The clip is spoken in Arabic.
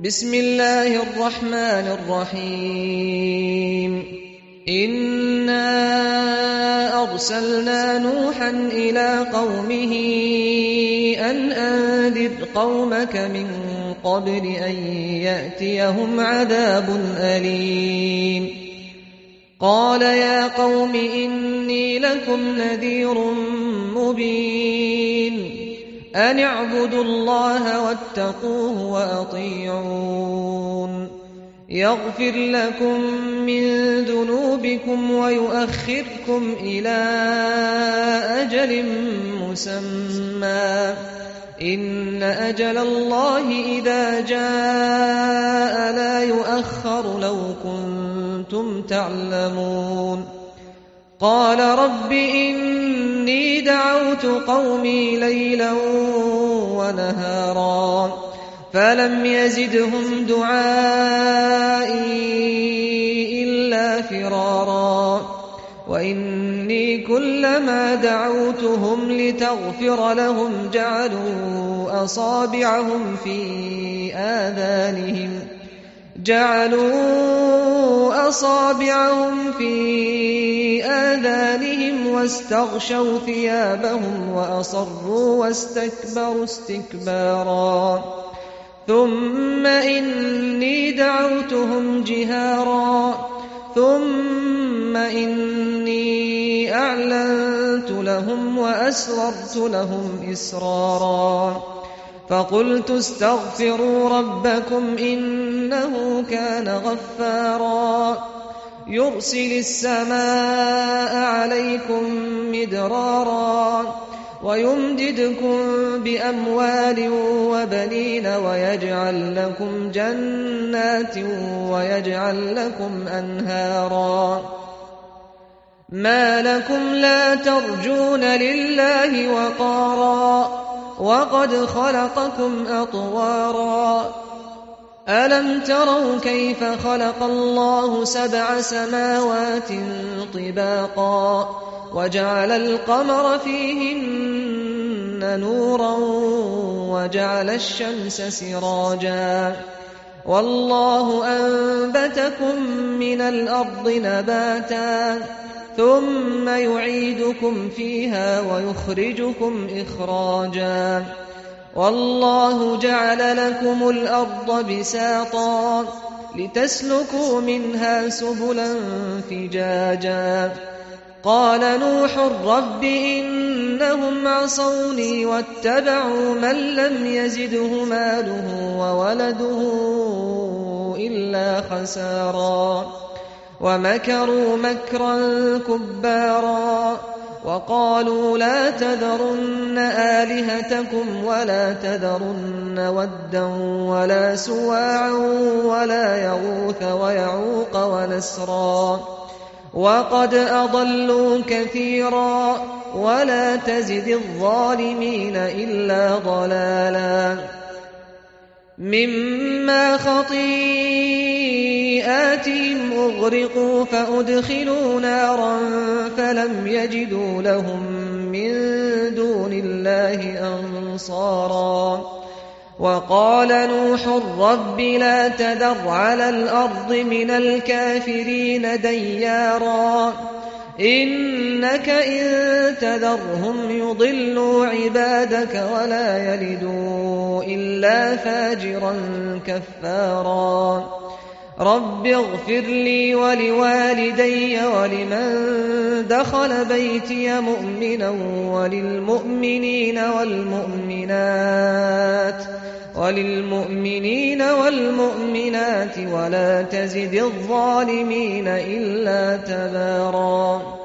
بسم الله الرحمن الرحيم إنا أرسلنا نوحا إلى قومه أن أنذر قومك من قبل أن يأتيهم عذاب أليم قال يا قوم إني لكم نذير مبين أن اعبدوا الله واتقوه وأطيعون يغفر لكم من ذنوبكم ويؤخركم إلى أجل مسمى إن أجل الله إذا جاء لا يؤخر لو كنتم تعلمون قال رب إني دعوت قومي ليلا ونهارا فلم يزدهم دعائي إلا فرارا وإني كلما دعوتهم لتغفر لهم جعلوا أصابعهم في آذانهم واستغشوا ثيابهم وأصروا واستكبروا استكبارا ثم إني دعوتهم جهارا ثم إني أعلنت لهم وأسررت لهم إسرارا فقلت استغفروا ربكم إنه كان غفارا يرسل السماء عليكم مدرارا ويمددكم بأموال وبنين ويجعل لكم جنات ويجعل لكم أنهارا ما لكم لا ترجون لله وقارا وقد خلقكم أطوارا ألم تروا كيف خلق الله 7 سماوات طباقا وجعل القمر فيهن نورا وجعل الشمس سراجا والله أنبتكم من الأرض نباتا ثم يعيدكم فيها ويخرجكم إخراجا والله جعل لكم الأرض بساطا لتسلكوا منها سبلا فجاجا قال نوح رب إنهم عصوني واتبعوا من لم يزده ماله وولده إلا خسارا ومكروا مكرا كبارا وقالوا لا تذرن آلهتكم ولا تذرن ودا ولا سواعا ولا يغوث ويعوق ونسرا وقد أضلوا كثيرا ولا تزد الظالمين إلا ضلالا مما خطيئاتهم أغرقوا فأدخلوا نارا فلم يجدوا لهم من دون الله أنصارا وقال نوح رب لا تذر على الأرض من الكافرين ديارا إنك إن تذرهم يضلوا عبادك ولا يلدوا إلا فاجرا كفارا رب اغفر لي ولوالدي ولمن دخل بيتي مؤمنا وللمؤمنين والمؤمنات ولا تزد الظالمين إلا تبارا